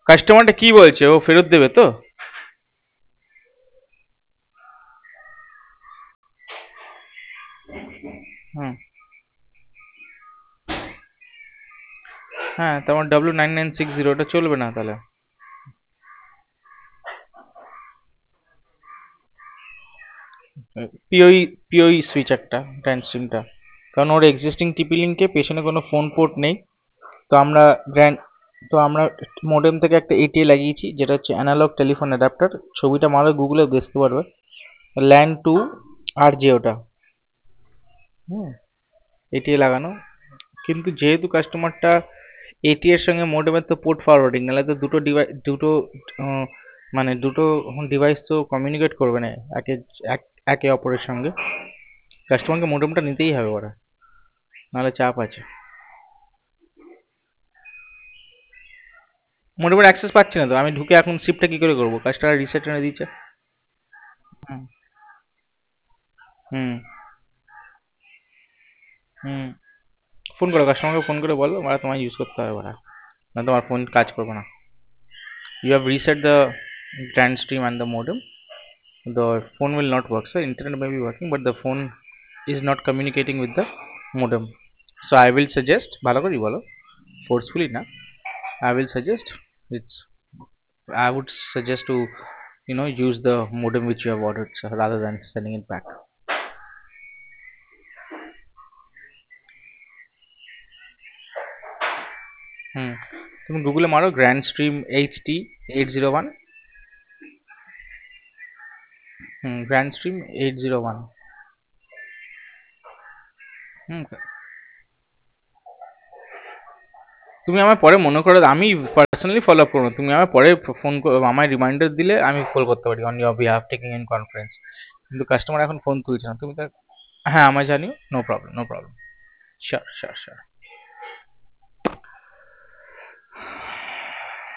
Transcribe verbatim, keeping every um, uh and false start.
কাস্টমারটা কি বলছে, ও ফেরত দেবে তো? হুম। হ্যাঁ, তোমার W nine nine six zero ওটা চলবে না তাহলে। পিওই পিওই সুইচ একটা গ্র্যান্ড স্ট্রিমটা, কারণ ওর এক্সিস্টিং টিপি লিঙ্কে পেছনে কোনো ফোন পোর্ট নেই। তো আমরা গ্র্যান্ড তো আমরা মোডেম থেকে একটা এটিএ লাগিয়েছি, যেটা হচ্ছে অ্যানালগ টেলিফোন অ্যাডাপ্টার। ছবিটা মারো গুগলে দেখতে পারবে, ল্যান্ড টু আর যে ওটা। হুম। এটিএ লাগানো, কিন্তু যেহেতু কাস্টমারটা এটি এর সঙ্গে মোডেমের তো পোর্ট ফরওয়ার্ডিং, নাহলে তো দুটো ডিভাইস দুটো আহ, মানে দুটো ডিভাইস তো কমিউনিকেট করবে না একে এক- একে অপরের সঙ্গে। কাস্টমারকে মোডেমটা নিতেই হবে ওরা, নাহলে চাপ আছে। মোডেমের অ্যাক্সেস পাচ্ছি না তো, আমি ঢুকে এখন শিপটা কি করে করবো? কাস্টমার রিসেট এনে দিচ্ছে। হুম। হুম। হুম। ফোন করো, কাস্টমারকে ফোন করে বলো ওরা তোমায় ইউজ করতে হবে ওরা, না তোমার ফোন কাজ করবে না। You have reset the Grandstream and the modem, the phone will not work. So internet may be working, but the phone is not communicating with the modem. So I will suggest, ভালো করে বলো, forcefully না, I will suggest, it's I would suggest to, you know, use the modem which you have ordered, so rather than sending it back. হুম। তুমি গুগলে মারো Grandstream H T eight zero one. হুম, Grandstream eight zero one. হুম। তুমি আমার পরে মনে করো, আমি পার্সোনালি ফলো আপ করবো না। তুমি আমার পরে ফোন, আমায় রিমাইন্ডার দিলে আমি কল করতে পারি on your behalf taking in conference. কিন্তু কাস্টমার এখন ফোন তুলছে না, তুমি তার। হ্যাঁ, আমায় জানিও, no problem, no problem. Sure, sure, sure.